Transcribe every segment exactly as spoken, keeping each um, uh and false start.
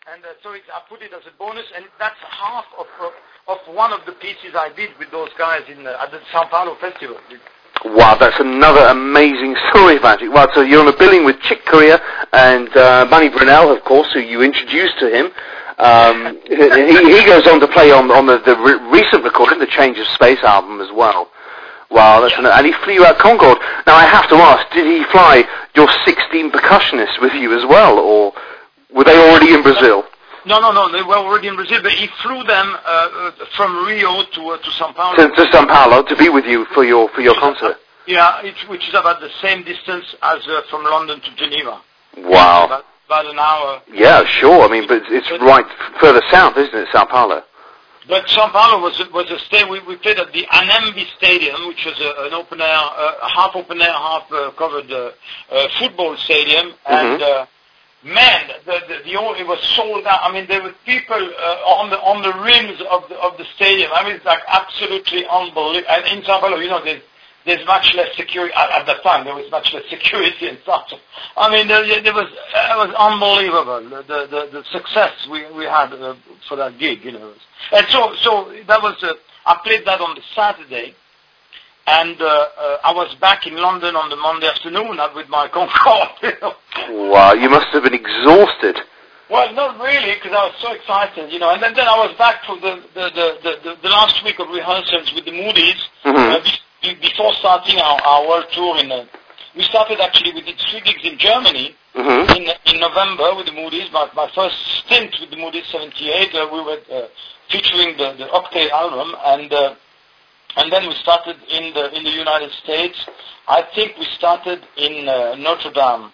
and uh, so it's, I put it as a bonus, and that's half of uh, of one of the pieces I did with those guys in uh, at the Sao Paulo festival. Wow, that's another amazing story, Patrick. Well, so you're on a billing with Chick Corea and uh, Manny Brunel, of course, who you introduced to him. Um, he, he goes on to play on, on the, the re- recent recording, the Change of Space album as well. Wow, that's Yeah. an, and he flew you out Concorde. Now, I have to ask, did he fly your sixteen percussionists with you as well, or were they already in Brazil? No, no, no, they were already in Brazil, but he flew them uh, from Rio to uh, to Sao Paulo. To, to Sao Paulo to be with you for your for your concert. Yeah, it, which is about the same distance as uh, from London to Geneva. Wow. About, about an hour. Yeah, sure. I mean, but it's but, right further south, isn't it, Sao Paulo? But Sao Paulo was was a stay. We, we played at the Anhembi Stadium, which was a, an open air, uh, half open air, half uh, covered uh, uh, football stadium, Mm-hmm. and. Uh, Man, the, the, the old, it was sold out. I mean, there were people uh, on the on the rims of the of the stadium. I mean, it's like absolutely unbelievable. And in Sao Paulo, you know, there's there's much less security at, at that time. There was much less security and stuff. I mean, there, there was it was unbelievable the the, the, the success we we had uh, for that gig, you know. And so so that was uh, I played that on the Saturday. And uh, uh, I was back in London on the Monday afternoon uh, with my Concorde. You know. Wow, you must have been exhausted. Well, not really, because I was so excited, you know. And then, then I was back for the the, the, the, the the last week of rehearsals with the Moody's Mm-hmm. uh, be, before starting our, our world tour. In uh, we started actually we did three gigs in Germany Mm-hmm. in in November with the Moody's. My my first stint with the Moody's, seventy-eight. Uh, we were uh, featuring the the Octave album and. Uh, And then we started in the in the United States. I think we started in uh, Notre Dame.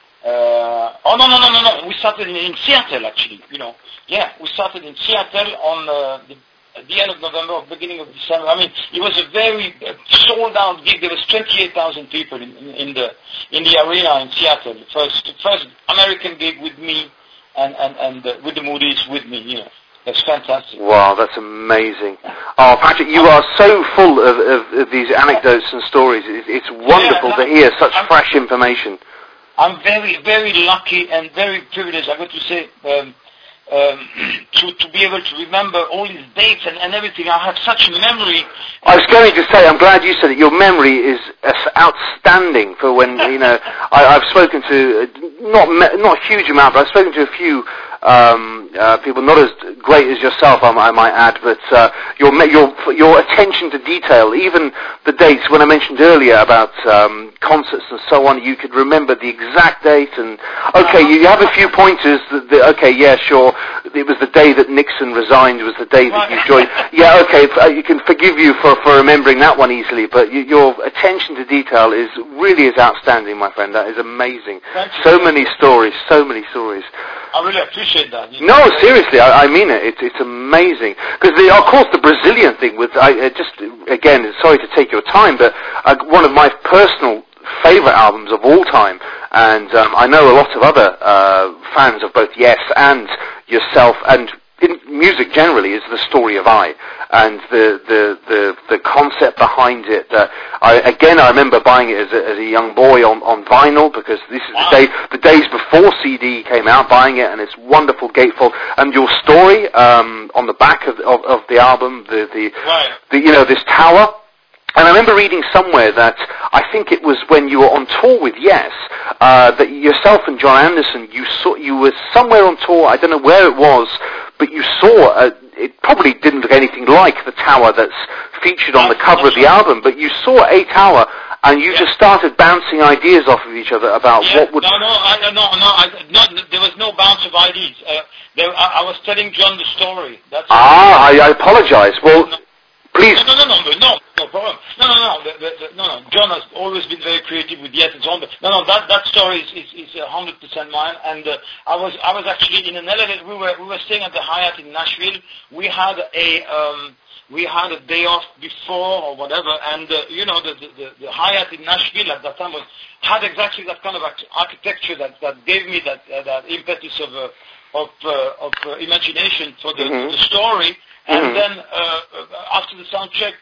Uh, oh no no no no no! We started in, in Seattle actually. You know, yeah, we started in Seattle on uh, the, at the end of November or beginning of December. I mean, it was a very uh, sold out gig. There was twenty-eight thousand people in, in, in the in the arena in Seattle. First first American gig with me and and and uh, with the Moody's with me. You know. That's fantastic. Wow, that's amazing. Oh, Patrick, you are so full of, of, of these anecdotes and stories. It, it's wonderful yeah, to hear such I'm, fresh information. I'm very, very lucky and very privileged, I've got to say, um, um, to, to be able to remember all these dates and, and everything. I have such memory. I was going to say, I'm glad you said it. Your memory is uh, outstanding for when, you know, I, I've spoken to, uh, not not a huge amount, but I've spoken to a few um, uh, people, not as great as yourself, I, I might add, but uh, your your your attention to detail, even the dates, when I mentioned earlier about um, concerts and so on, you could remember the exact date, and, okay, you have a few pointers, that, that, okay, yeah, sure, it was the day that Nixon resigned, it was the day that you joined, yeah, okay, you can forgive you for, for remembering that one easily, but you, your attention to detail is really is outstanding, my friend, that is amazing. So many stories, so many stories. I really appreciate that. You No, know? seriously, I, I mean it. It's, it's amazing. Because, of course, the Brazilian thing with, I uh, just, again, sorry to take your time, but uh, one of my personal favourite albums of all time, and um, I know a lot of other uh, fans of both Yes and yourself, and in music generally, is The Story of I, and the the the, the concept behind it. Uh, I, again, I remember buying it as a, as a young boy on, on vinyl, because this is Wow. the day the days before C D came out, buying it, and it's wonderful gatefold. And your story um, on the back of, of of the album, the the, Right. the you know this tower. And I remember reading somewhere that I think it was when you were on tour with Yes, uh, that yourself and John Anderson, you saw you were somewhere on tour. I don't know where it was, but you saw a, it probably didn't look anything like the tower that's featured on the cover of the album. But you saw a tower, and you Yeah. just started bouncing ideas off of each other about Yeah, what would. no, no, I, no, no, I, no, there was no bounce of ideas. Uh, there, I, I was telling John the story. That's Ah, I, I apologize. Well, no, please. No, no, no, no, no, no problem. No, no, no, the, the, the, no, no. John has always been very creative with Yes and so on. But no, no, that that story is is is a hundred percent mine. And uh, I was I was actually in an elevator. We were we were staying at the Hyatt in Nashville. We had a um, we had a day off before or whatever, and uh, you know the, the the Hyatt in Nashville at that time was had exactly that kind of architecture that that gave me that uh, that impetus of uh, of uh, of uh, imagination for the, Mm-hmm. the story. And Mm-hmm. then uh, after the sound check,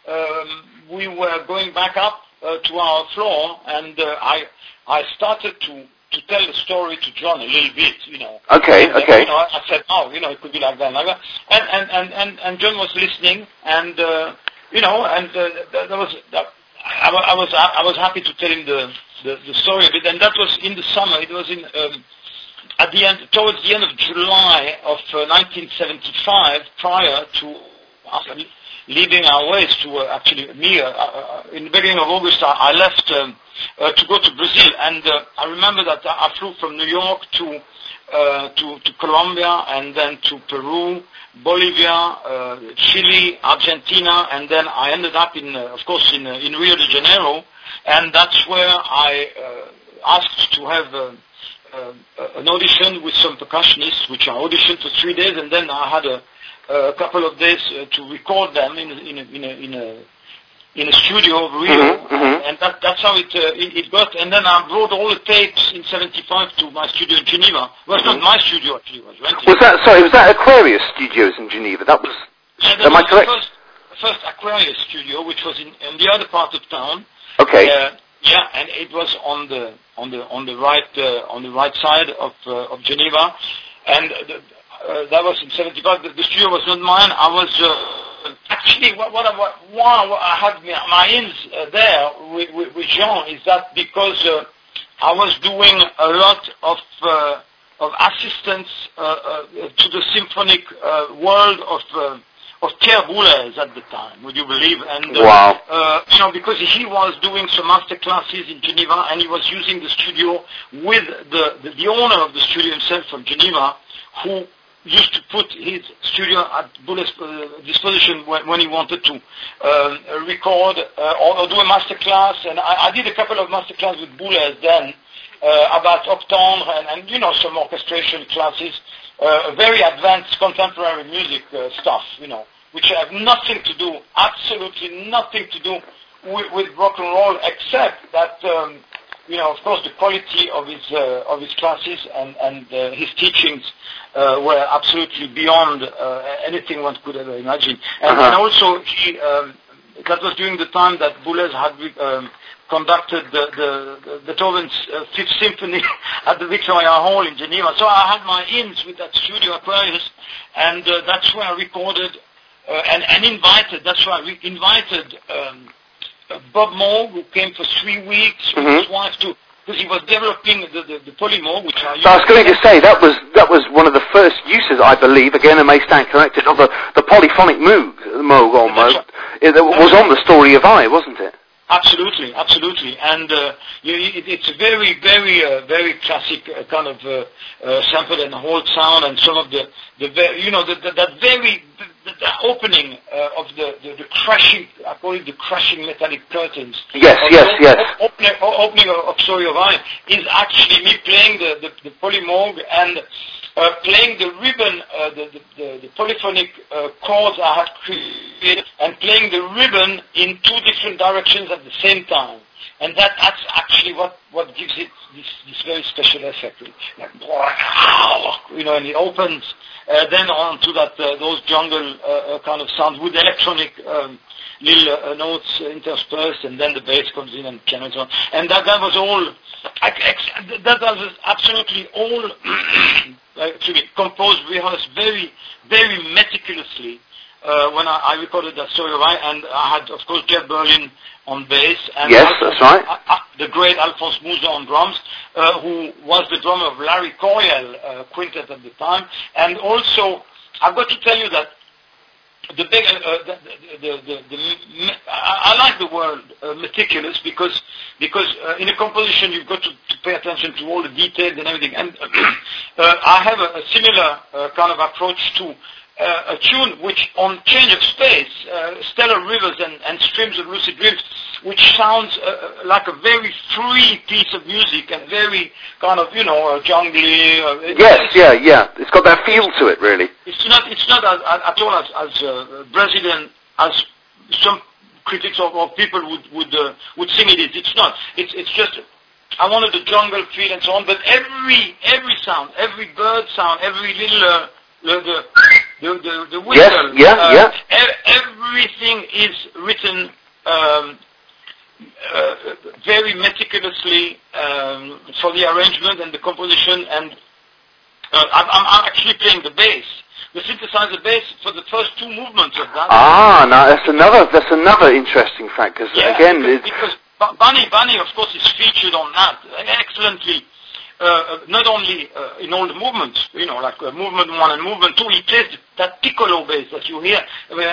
um, we were going back up uh, to our floor, and uh, I I started to to tell the story to John a little bit, you know. Okay, and, uh, okay. You know, I said, oh, you know, it could be like that, like that. And and and and, and John was listening, and uh, you know, and uh, there was. That, I, I was I was happy to tell him the, the, the story a bit, and that was in the summer. It was in um, at the end, towards the end of July of uh, nineteen seventy-five, prior to uh, leaving our ways to uh, actually me. Uh, uh, in the beginning of August, I, I left um, uh, to go to Brazil, and uh, I remember that I flew from New York to uh, to, to Colombia, and then to Peru, Bolivia, uh, Chile, Argentina, and then I ended up in, uh, of course, in, uh, in Rio de Janeiro, and that's where I uh, asked to have uh, uh, an audition with some percussionists, which I auditioned for three days, and then I had a, a couple of days uh, to record them in, in, a, in, a, in a in a studio of Rio, mm-hmm, mm-hmm. and that, that's how it, uh, it it got. And then I brought all the tapes in seventy-five to my studio in Geneva. Well, it's mm-hmm. not my studio actually. It was rented. Was that sorry? Was that Aquarius Studios in Geneva? That was. Yeah, that am was I correct? The first, first Aquarius studio, which was in, in the other part of town. Okay. Uh, yeah, and it was on the on the on the right uh, on the right side of uh, of Geneva, and the, uh, that was in seventy-five. The, the studio was not mine. I was. Uh, Actually, what, what, what, why I had my ins uh, there with, with, with Jean is that because uh, I was doing a lot of uh, of assistance uh, uh, to the symphonic uh, world of uh, of Pierre Boulez at the time. Would you believe? And uh, wow. uh, you know, because he was doing some master classes in Geneva, and he was using the studio with the the, the owner of the studio himself from Geneva, who used to put his studio at Boulez's uh, disposition when, when he wanted to um, record uh, or, or do a master class. And I, I did a couple of master classes with Boulez then uh, about octandre and, and, you know, some orchestration classes, uh, very advanced contemporary music uh, stuff, you know, which have nothing to do, absolutely nothing to do with, with rock and roll, except that um, you know, of course, the quality of his uh, of his classes and and uh, his teachings uh, were absolutely beyond uh, anything one could ever imagine. And, uh-huh. and also, he um, that was during the time that Boulez had um, conducted the, the, the Beethoven's uh, Fifth Symphony at the Victoria Hall in Geneva. So I had my ins with that studio Aquarius, and uh, that's where I recorded uh, and, and invited. That's where I re- invited. Um, Uh, Bob Moog, who came for three weeks with mm-hmm. his wife to, because he was developing the, the, the Polymoog, which I... So I was going to say, that was that was one of the first uses, I believe, again, I may stand corrected, of the, the polyphonic Moog, Moog almost. It, it was on the Story of I, wasn't it? Absolutely, absolutely, and uh, you, it, it's a very, very, uh, very classic uh, kind of uh, uh, sample and hold sound, and some of the, the very, you know, the, the, that very, the, the opening uh, of the, the, the crashing, I call it the crashing metallic curtains. Yes, yes, the, yes. Opening, opening of Story of I is actually me playing the, the, the Polymoog and uh, playing the ribbon, uh, the, the, the, the polyphonic uh, chords I had created, and playing the ribbon in two different directions at the same time. And that, that's actually what, what gives it this, this very special effect. Like, you know, and it opens uh, then on to that, uh, those jungle uh, kind of sounds with electronic um, little uh, notes interspersed, and then the bass comes in and piano and so on. And that, that was all, that was absolutely all actually composed, rehearsed very, very meticulously uh, when I, I recorded that Story of I, and I had, of course, Jeff Berlin on bass, and yes, also, that's right. Uh, uh, the great Alphonse Musa on drums, uh, who was the drummer of Larry Coryell uh, quintet at the time. And also, I've got to tell you that the big, uh, the, the, the, the, the, I, I like the word uh, meticulous because because uh, in a composition you've got to, to pay attention to all the details and everything. And uh, I have a, a similar uh, kind of approach to Uh, a tune which, on Change of Space, uh, Stellar Rivers and, and Streams of Lucid Dreams, which sounds uh, like a very free piece of music and very kind of, you know, uh, jungly. Uh, yes, yeah, yeah. It's got that feel to it, really. It's not, it's not as, at all as, as uh, Brazilian as some critics or, or people would would uh, would sing it is. It's not. It's it's just. I wanted the jungle feel and so on, but every every sound, every bird sound, every little. Uh, The, the, the, the, the whistle, yes, yeah, uh, yeah. E- everything is written um, uh, very meticulously um, for the arrangement and the composition, and uh, I'm, I'm actually playing the bass. The synthesizer bass for the first two movements of that. Ah, now that's another that's another interesting fact, because yeah, again, because, it, because Bunny, Bunny, of course, is featured on that excellently. Uh, not only uh, in all the movements, you know, like uh, movement one and movement two, he plays that piccolo bass that you hear.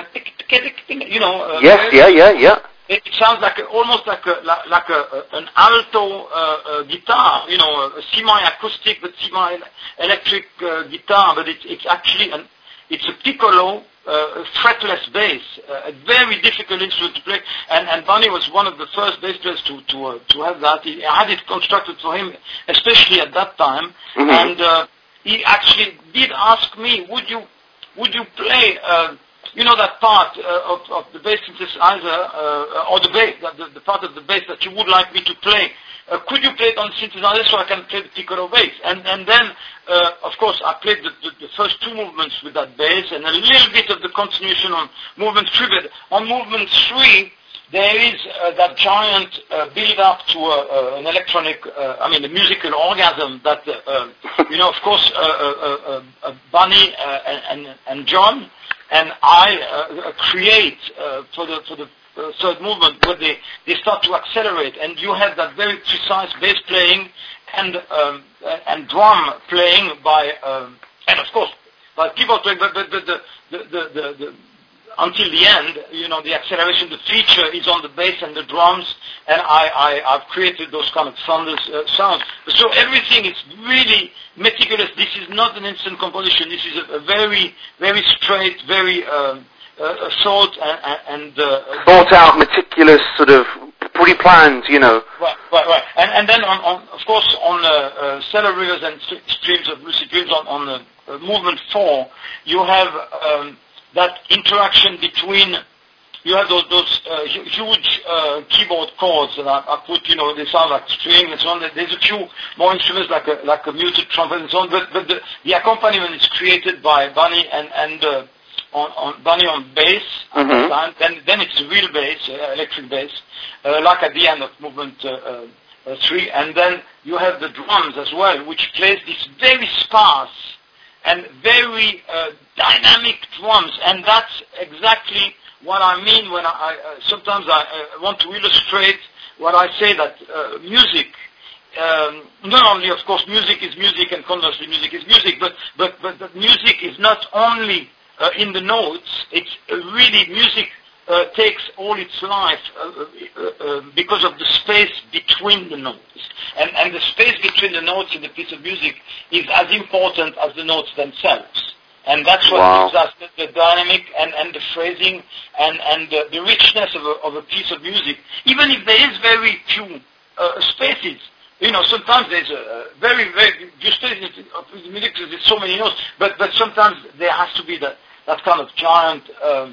You know. Uh, yes. Yeah. Yeah. Yeah. It sounds like a, almost like a like, like a, an alto uh, uh, guitar, you know, a semi-acoustic but semi-electric uh, guitar, but it's it's actually an it's a piccolo. Uh, fretless bass, uh, a very difficult instrument to play, and, and Bunny was one of the first bass players to to, uh, to have that. He had it constructed for him, especially at that time, mm-hmm. and uh, he actually did ask me, would you would you play, uh, you know, that part uh, of, of the bass synthesizer, uh, or the bass, the, the part of the bass that you would like me to play? Uh, could you play it on synthesizer so I can play the piccolo bass? And and then, uh, of course, I played the, the, the first two movements with that bass, and a little bit of the continuation on movement three. But on movement three, there is uh, that giant uh, build-up to uh, uh, an electronic, uh, I mean, a musical orgasm that, uh, uh, you know, of course, uh, uh, uh, uh, Bunny uh, and, and John and I uh, create uh, for the for the Uh, third movement, where they, they start to accelerate, and you have that very precise bass playing and um, and drum playing by um, and of course by keyboard playing, but, but, but the, the, the, the, the until the end, you know, the acceleration, the feature is on the bass and the drums, and I, I I've created those kind of thunders uh, sounds. So everything is really meticulous. This is not an instant composition. This is a, a very very straight, very um, Uh, thought and, and uh, thought out, meticulous, sort of pre-planned, you know. Right, right, right. And, and then, on, on, of course, on uh, uh, stellar rivers and st- streams of lucid dreams, on, on uh, uh, movement four, you have um, that interaction between. You have those, those uh, huge uh, keyboard chords that I, I put, you know, they sound like string and so on. There's a few more instruments like a, like a muted trumpet and so on, but, but the, the accompaniment is created by Bunny and and. Uh, On, on Bunny on bass, mm-hmm. at the time. Then, then it's real bass, uh, electric bass, uh, like at the end of movement uh, uh, three. And then you have the drums as well, which plays this very sparse and very uh, dynamic drums. And that's exactly what I mean when I, I uh, sometimes I uh, want to illustrate what I say that uh, music. Um, not only, of course, music is music, and conversely, music is music, but but but that music is not only Uh, in the notes. It's uh, really music uh, takes all its life uh, uh, uh, because of the space between the notes, and and the space between the notes in a piece of music is as important as the notes themselves, and that's what wow. gives us the, the dynamic and, and the phrasing and and the, the richness of a, of a piece of music, even if there is very few uh, spaces. You know, sometimes there's a very, very, you study music because there's so many notes, but, but sometimes there has to be that, that kind of giant um,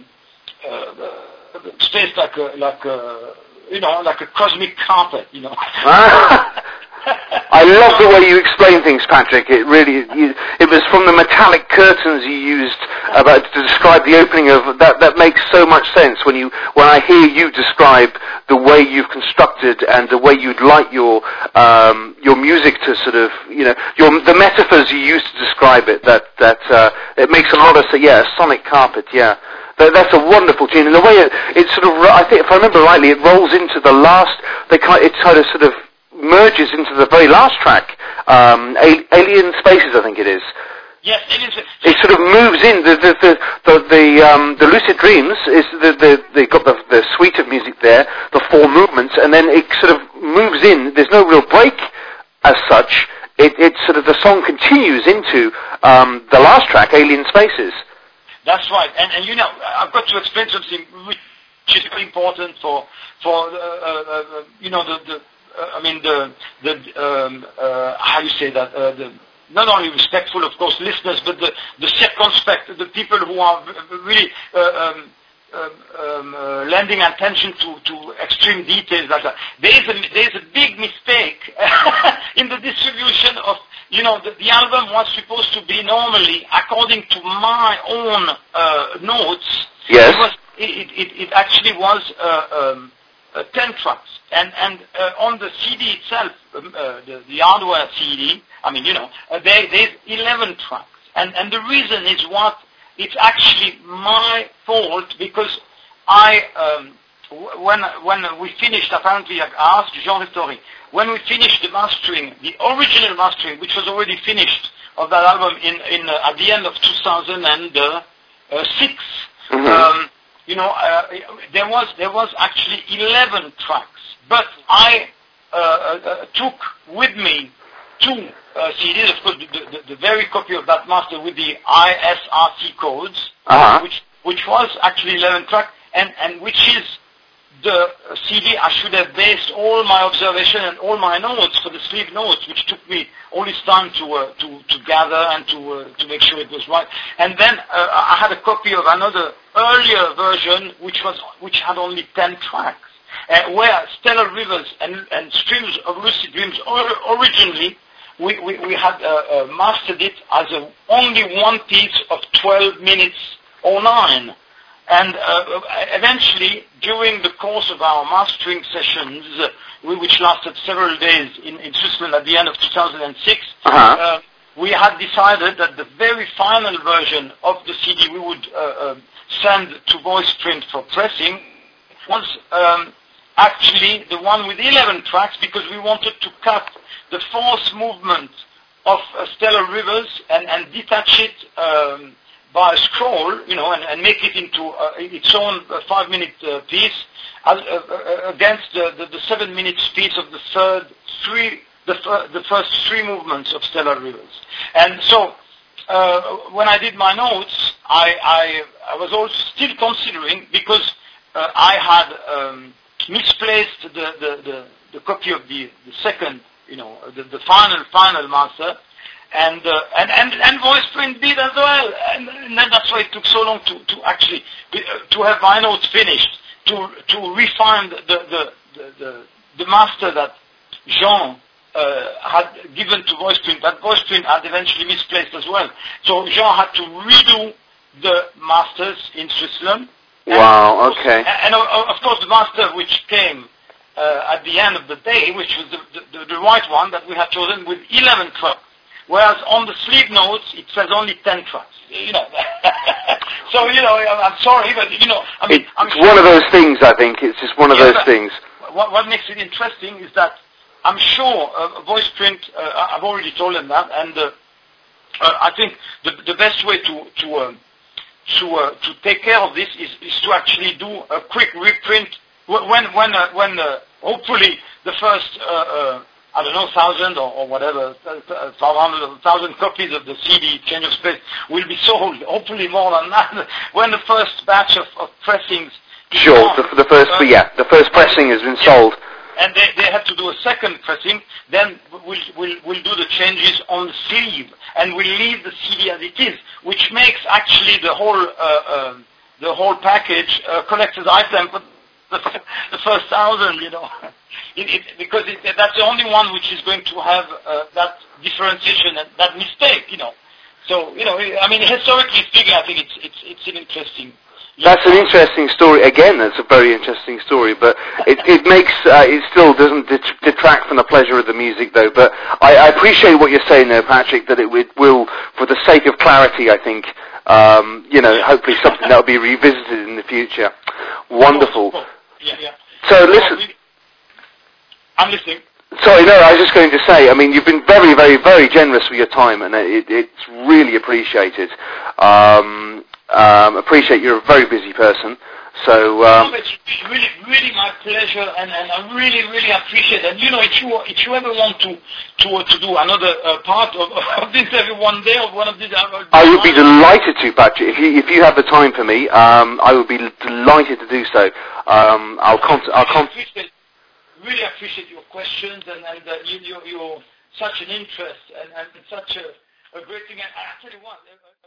uh, space like a, like a, you know, like a cosmic carpet, you know. I love the way you explain things, Patrick. It really, you, it was from the metallic curtains you used about to describe the opening of that. That makes so much sense when you, when I hear you describe the way you've constructed and the way you'd like your um, your music to sort of, you know, your the metaphors you use to describe it. That that uh, it makes a lot of sense. Yeah, a sonic carpet. Yeah. That's a wonderful tune, and the way it, it sort of, I think, if I remember rightly, it rolls into the last. They kind, it kind of sort of merges into the very last track, um, Alien Spaces, I think it is. Yes, it is. It sort of moves in. The the the the, the, um, the Lucid Dreams is the the they got the the suite of music there, the four movements, and then it sort of moves in. There's no real break as such. It it sort of the song continues into um, the last track, Alien Spaces. That's right, and and you know, I've got to explain something which is very important for for uh, uh, uh, you know the the uh, I mean the the um, uh, how you say that uh, the not only respectful, of course, listeners, but the the circumspect, the people who are really uh, um, um, um, uh, lending attention to to extreme details like that. There is a there is a big mistake in the distribution of. You know, the, the album was supposed to be normally, according to my own uh, notes, yes. it, was, it, it, it actually was uh, um, uh, ten tracks. And, and uh, on the C D itself, um, uh, the, the hardware C D, I mean, you know, uh, there, there's eleven tracks. And, and the reason is what? It's actually my fault because I, um, w- when, when we finished, apparently I asked Jean Ristori, when we finished the mastering, the original mastering, which was already finished of that album in, in uh, at the end of two thousand six, mm-hmm. um, you know, uh, there was there was actually eleven tracks, but I uh, uh, took with me two uh, C Ds, of course, the, the, the very copy of that master with the I S R C codes, uh-huh. which which was actually eleven track, and and which is the C D I should have based all my observation and all my notes for the sleep notes, which took me all this time to uh, to to gather and to uh, to make sure it was right. And then uh, I had a copy of another earlier version, which was which had only ten tracks, uh, where Stellar Rivers and and Streams of Lucid Dreams or, originally we we, we had uh, uh, mastered it as a, only one piece of twelve minutes or nine. And uh, eventually, during the course of our mastering sessions, uh, which lasted several days in, in Switzerland at the end of two thousand six, uh-huh. uh, we had decided that the very final version of the C D we would uh, uh, send to VoicePrint for pressing was um, actually the one with eleven tracks, because we wanted to cut the fourth movement of uh, Stellar Rivers and, and detach it um, by a scroll, you know, and, and make it into uh, its own uh, five-minute uh, piece uh, uh, against the, the, the seven-minute piece of the third three, the, fir- the first three movements of Stellar Rivers. And so, uh, when I did my notes, I, I, I was also still considering, because uh, I had um, misplaced the, the, the, the copy of the, the second, you know, the, the final, final master. And, uh, and and and VoicePrint did as well, and, and then that's why it took so long to, to actually be, uh, to have my notes finished, to to refine the the the, the, the master that Jean uh, had given to VoicePrint. That VoicePrint had eventually misplaced as well. So Jean had to redo the masters in Switzerland. Wow. And, okay. And, and uh, of course the master which came uh, at the end of the day, which was the, the the right one that we had chosen with eleven tracks. Whereas on the sleeve notes, it says only ten tracks. You know, so you know, I'm sorry, but you know, I mean, it's I'm one sure of those things. I think it's just one of yeah, those things. What, what makes it interesting is that I'm sure uh, VoicePrint. Uh, I've already told them that, and uh, uh, I think the the best way to to um, to uh, to take care of this is, is to actually do a quick reprint when when uh, when uh, hopefully the first. Uh, uh, I don't know, thousand or, or whatever, five hundred, thousand copies of the C D, Change of Space, will be sold, hopefully more than that, when the first batch of, of pressings Sure, the, the first, uh, yeah, the first pressing has been yeah, sold. And they, they have to do a second pressing, then we'll, we'll, we'll do the changes on the sleeve, and we'll leave the C D as it is, which makes actually the whole, uh, uh, the whole package a collector's item for the, the first thousand, you know. It, it, because it, that's the only one which is going to have uh, that differentiation and that mistake, you know. So, you know, I mean, historically speaking, I think it's it's it's an interesting. That's an interesting story. Again, that's a very interesting story, but it, it makes uh, it still doesn't det- detract from the pleasure of the music, though. But I, I appreciate what you're saying, though, Patrick. That it, it will, for the sake of clarity, I think, um, you know, hopefully something that will be revisited in the future. Wonderful. Yeah, yeah. So listen. I'm listening. Sorry, no, I was just going to say, I mean, you've been very, very, very generous with your time, and it, it's really appreciated. Um, um, appreciate you're a very busy person, so... Um, no, it's really, really my pleasure, and, and I really, really appreciate it. And, you know, if you, if you ever want to to, to do another uh, part of, of this interview one day, or one of these... Uh, I would be delighted to, Patrick. If you, if you have the time for me, um, I would be delighted to do so. Um, I'll... Con- I'll con- really appreciate your questions and, and uh, you, you, you're such an interest and, and such a, a great thing. And I tell you what,